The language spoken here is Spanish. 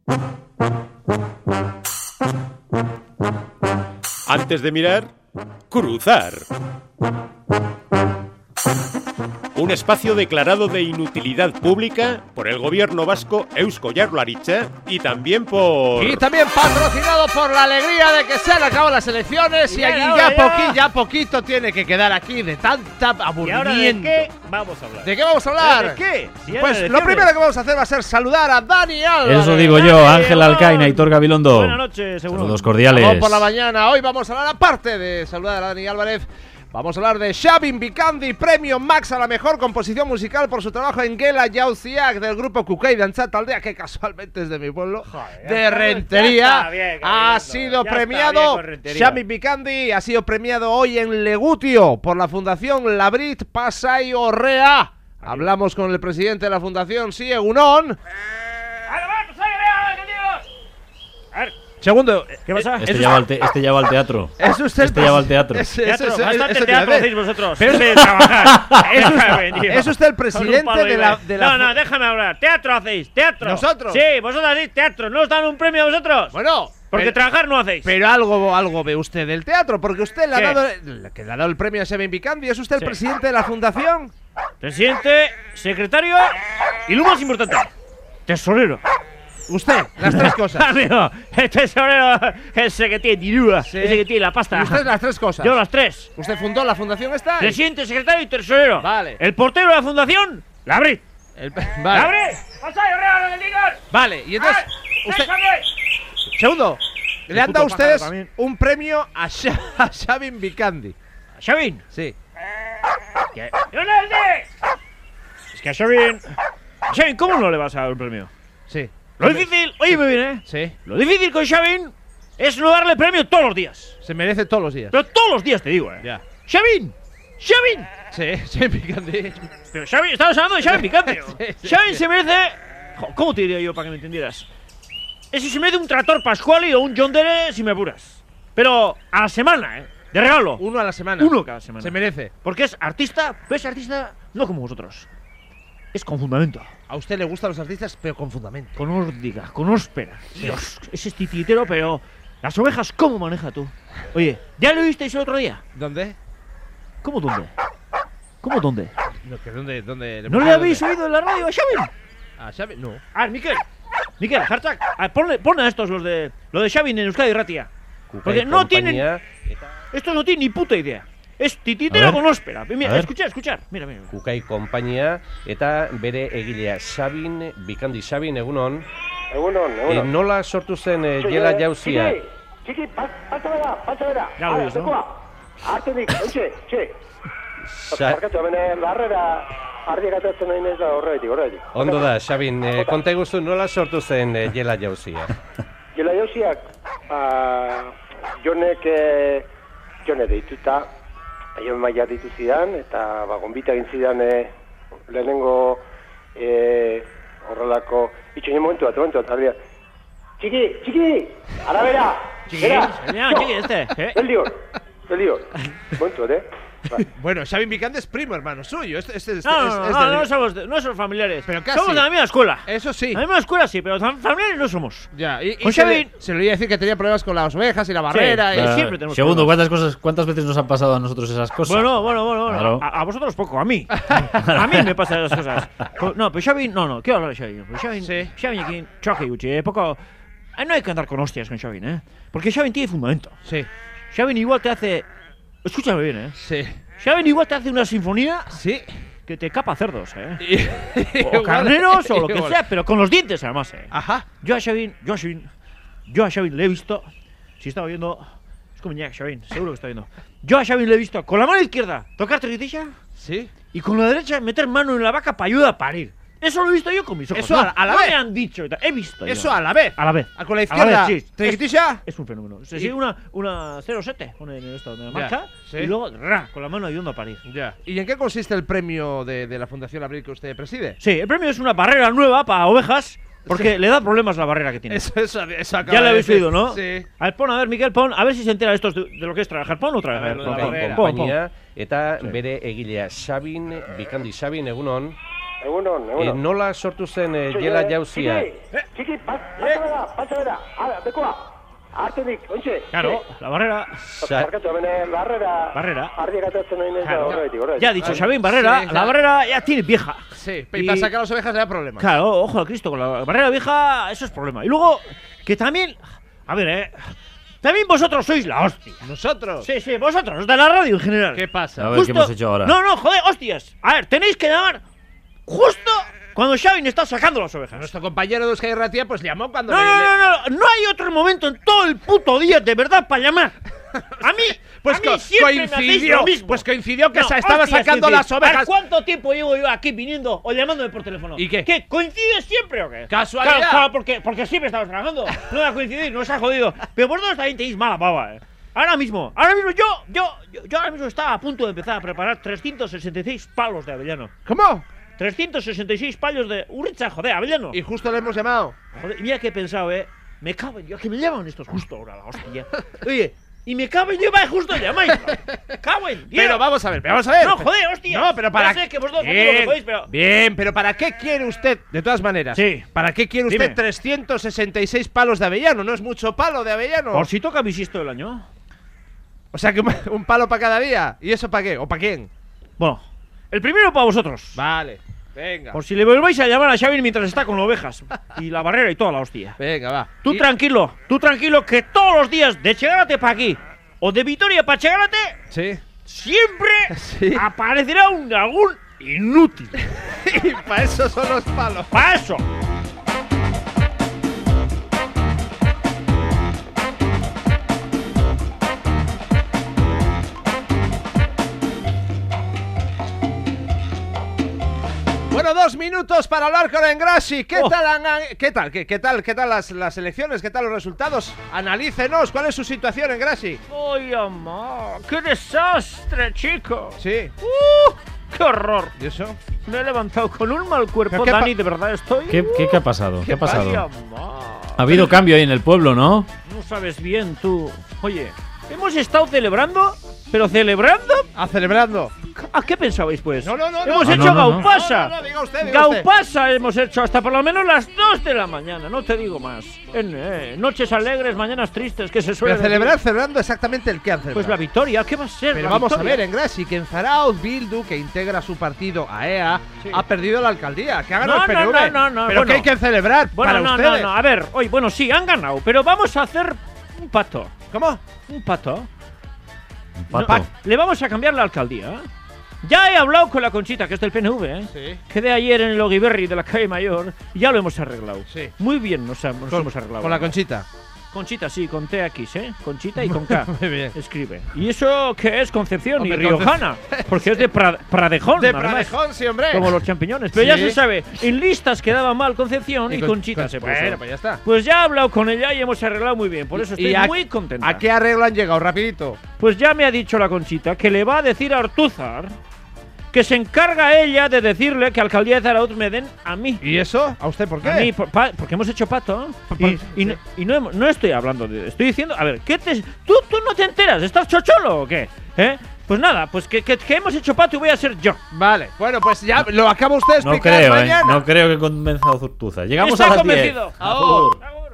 Antes de mirar, cruzar. Un espacio declarado de inutilidad pública por el gobierno vasco Eusko Jaurlaritza y también por... Y también patrocinado por la alegría de que se han acabado las elecciones y aquí ya poquito tiene que quedar aquí de tanta aburrimiento. ¿Y ahora de qué vamos a hablar? ¿De qué vamos a hablar? ¿De qué? Si Pues lo primero que vamos a hacer va a ser saludar a Dani Álvarez. Eso digo yo, Ángel Alcaina, Aitor Gabilondo. Buenas noches, seguro. Saludos cordiales. Vamos por la mañana. Hoy vamos a hablar, aparte de saludar a Dani Álvarez, vamos a hablar de Xabin Bikandi, premio Max a la mejor composición musical por su trabajo en Gela Jauziak del grupo Kukei Dantzat Taldea, que casualmente es de mi pueblo, de Rentería. Ha sido premiado Xabin Bikandi, ha sido premiado hoy en Legutio por la Fundación Labrit Pasai Orrea. Hablamos con el presidente de la fundación, sí, Egunon. Segundo, ¿qué pasa? Este ya va al teatro. ¿Es usted Este ya va al teatro. Bastante teatro hacéis vosotros. Pero de trabajar. ¿Es usted el presidente de la No, déjame hablar. Teatro hacéis, teatro. ¿Nosotros? Sí, vosotros hacéis teatro. ¿No os dan un premio a vosotros? Bueno, porque trabajar no hacéis. Pero algo ve usted del teatro, porque usted le ha dado el premio a Xabin Bikandi. ¿Es usted el presidente de la fundación? Presidente, secretario y lo más importante, tesorero. Usted, las tres cosas. Amigo, el tesorero, ese que tiene dinero, ese que tiene la pasta. ¿Y usted las tres cosas? Yo las tres. ¿Usted fundó la fundación esta? Presidente, secretario y tesorero. Vale. El portero de la fundación, Labrit. Vale. ¡Labrit! Vale, y entonces usted... Segundo, le han dado a ustedes un premio a Xabin Bikandi. ¿A Xabin? Sí. Es que a Xabin, ¿cómo no le vas a dar un premio? Sí. Lo difícil, oye, muy bien, ¿eh? Sí. Lo difícil con Xabin es no darle premio todos los días. Se merece todos los días. Pero todos los días te digo, ¿eh? Ya. ¡Xabin! ¡Xabin! Sí, Xabin Bikandi. Pero Xabin, estamos hablando de Xabin Bikandi. Sí. Xabin se merece... ¿Cómo te diría yo para que me entendieras? Ese se merece un tractor Pascuali o un John Deere si me apuras. Pero a la semana, ¿eh? De regalo. Uno a la semana. Uno cada semana. Se merece. Porque es artista, pero es artista no como vosotros. Es con fundamento. A usted le gustan los artistas, pero con fundamento. Con órdiga, con óspera. Dios, ese es titiritero, pero... Las ovejas, ¿cómo maneja tú? Oye, ¿ya lo visteis el otro día? ¿Dónde? ¿Cómo dónde? ¿Cómo dónde? No, que ¿dónde? ¿No le habéis oído en la radio a Xabin? ¿A Xabin? No. Miquel, Hartzak, ponle a estos lo de Xabin en Euskadi Ratia. Porque no tienen... Estos no tienen ni puta idea. Es tititero con óspera. Mira, escuchar. Mira. Kukai konpainia eta bere egilea Xabin Bikandi. Xabin, egunon. Egunon. Nola sortu zen Gela Jauziak? Txiki, pantza bera. Ya lo ves, ¿no? Artenik, txe. Barkatu, hemen barrera ardiak atatzen nahi nez da horretik. Ondo da, Xabin, konta eguzu nola sortu zen Gela Jauziak? Gela Jauziak, Jone deituta, Aion maia ditu zidan, eta gonbita egin zidan lehenengo horrelako itxoin momentu bat, arbia. Txiki, arabera! Txiki, este. Beldior. Momentu bat, Bueno, Xabin Bikandi es primo hermano suyo. No somos familiares. Pero casi. Somos de la misma escuela. Eso sí. La misma escuela sí, pero familiares no somos. Ya, y con Xabin se le iba a decir que tenía problemas con las ovejas y la barrera. Sí, y siempre tenemos Segundo, problemas. ¿cuántas veces nos han pasado a nosotros esas cosas? Bueno. Claro. A vosotros poco, a mí. A mí me pasan esas cosas. No, pero Xabin, no, quiero hablar de Xabin. Pero Xabin aquí, choque, Gucci, poco... No hay que andar con hostias con Xabin, ¿eh? Porque Xabin tiene fundamento. Sí. Xabin igual te hace... Escúchame bien, ¿eh? Sí. Xabin igual te hace una sinfonía... Sí. Que te capa cerdos, ¿eh? O carneros o lo que sea, pero con los dientes además, ¿eh? Ajá. Yo a Xabin le he visto... Si estaba viendo... Es como Iñak Xabin, seguro que está viendo. Yo a Xabin le he visto con la mano izquierda tocar tritilla. Sí. Y con la derecha meter mano en la vaca para ayudar a parir. Eso lo he visto yo con mis ojos. Eso a la vez. me han dicho. He visto. Eso a la vez. A la vez. Con la izquierda. Sí. ¿Tritilla? Es un fenómeno. Se sigue una 0,7 pone en esto de la marcha. Sí. Y luego con la mano ayudando a parir. Ya. ¿Y en qué consiste el premio de la Fundación Abril que usted preside? Sí, el premio es una barrera nueva para ovejas. Porque le da problemas la barrera que tiene. Eso ya lo habéis oído, ¿no? Sí. A ver, Miquel, a ver si se entera estos de lo que es trabajar. Pon otra vez. Kukai konpainia eta bere egilea Xabin Bikandi. Xabin, egunon. Egunon. Nola sortu zen jela jauzia? Txiki, pasa bera. Hala, dekoa. Artenik, ontxe. Claro, la barrera. Barkatu, hemen Barrera. Ardiak atatzen nahi neza horretik. Ya ha dicho Xabin, Barrera, Sí, la claro. Barrera ya tiene vieja. Sí, y para sacar las ovejas le da problemas. Claro, ojo al Cristo, con la Barrera vieja, eso es problema. Y luego, que también, a ver, también vosotros sois la hostia. ¿Nosotros? Sí, vosotros, de la radio en general. ¿Qué pasa? A ver qué hemos hecho ahora. No, joder, hostias. A ver, tenéis que llamar justo cuando Xabin está sacando las ovejas. Nuestro compañero de Euskadi Ratia pues llamó cuando No hay otro momento en todo el puto día de verdad para llamar. A mí, Pues a mí siempre me hacéis lo mismo. Pues coincidió que No, estaba hostias, sacando coincide. las ovejas. A ver, ¿cuánto tiempo llevo yo aquí viniendo o llamándome por teléfono? ¿Y qué? ¿Qué? ¿Coincide siempre o qué? Casualidad. Claro, porque siempre estamos trabajando. No va a coincidir, no os ha jodido. Pero vosotros también tenéis mala baba, Ahora mismo yo ahora mismo estaba a punto de empezar a preparar 366 palos de avellano. ¿Cómo? 366 palos de Urricha, joder, avellano. Y justo le hemos llamado. Joder, mira que he pensado, me cago en Dios, que me llaman estos justo ahora, la hostia. Oye, y me cago en Dios, va justo llamáis. Me cago en Dios. Pero vamos a ver. No, joder, hostia. No, pero para Ya sé que vosotros no lo que podéis, pero... Bien, pero ¿para qué quiere usted, de todas maneras? Sí. ¿Para qué quiere usted Dime. 366 palos de avellano? ¿No es mucho palo de avellano? Por si toca bisisto del año. O sea que un palo para cada día. ¿Y eso para qué? ¿O para quién? Bueno, el primero para vosotros. Vale. Venga. Por si le volvéis a llamar a Xavi mientras está con las ovejas. Y la barrera y toda la hostia. Venga, va. Tú Y- tranquilo, que todos los días de Chegárate para aquí o de Vitoria para Chegárate, Sí. siempre Sí. aparecerá algún inútil. Y para eso son los palos. ¡Para eso! Bueno, 2 minutos para hablar con Engrassi. ¿Qué Oh. tal, ¿Qué tal las elecciones? ¿Qué tal los resultados? Analícenos. ¿Cuál es su situación, Engrassi? ¡Ay, amor! ¡Qué desastre, chico! Sí. ¡Qué horror! ¿Y eso? Me he levantado con un mal cuerpo, ¿Qué Dani, de verdad estoy. ¿Qué ha pasado? ¿Qué ha ¡Ay, pasado? amor! Ha habido cambio ahí en el pueblo, ¿no? No sabes bien, tú. Oye, hemos estado celebrando, pero celebrando. Celebrando. ¿A qué pensabais, pues? No. Hemos Ah, hecho no. Gaupasa. No, diga usted. Gaupasa hemos hecho hasta por lo menos las 2 de la mañana, no te digo más. Noches alegres, mañanas tristes, que se Pero suele celebrando exactamente el que han Pues celebrado. la victoria, ¿qué va a ser? Pero la vamos victoria? a ver, Engrassi, que en Zarauz, Bildu, que integra su partido AEA, Sí. ha perdido la alcaldía. Que ha ganado No, el PNV. no, Pero bueno. que hay que celebrar Bueno, para no, ustedes. no. A ver, hoy, bueno, sí, han ganado, pero vamos a hacer un pacto. ¿Cómo? Un pacto. Un pato. Le vamos a cambiar la alcaldía. Ya he hablado con la Conchita, que es del PNV, Sí. Quedé ayer en el Ogiberri de la calle Mayor y ya lo hemos arreglado. Sí. Muy bien nos hemos arreglado. Con la Conchita. Conchita, sí, con TX, Conchita y con K. Muy bien. Escribe. ¿Y eso qué es? Concepción Hombre, y riojana. Porque es de Pradejón, De además. Pradejón, sí, hombre. Como los champiñones. Pero ya Sí. se sabe, en listas quedaba mal Concepción y con- Conchita se puso. Bueno, pues ya está. Pues ya he hablado con ella y hemos arreglado muy bien. Por eso estoy muy contenta. ¿A qué arreglo han llegado? Rapidito. Pues ya me ha dicho la Conchita que le va a decir a Ortúzar que se encarga ella de decirle que alcaldía de Zarauz me den a mí. ¿Y eso? ¿A usted por qué? A mí, porque hemos hecho pato. Y no estoy hablando de. Estoy diciendo. A ver, ¿tú no te enteras? ¿Estás chocholo o qué? Pues nada, pues que hemos hecho pato y voy a ser yo. Vale, bueno, pues ya lo acaba usted de No explicar creo, mañana. No creo que convenza a Zurtuza. Llegamos Está a las 10. convencido. Agur. Agur.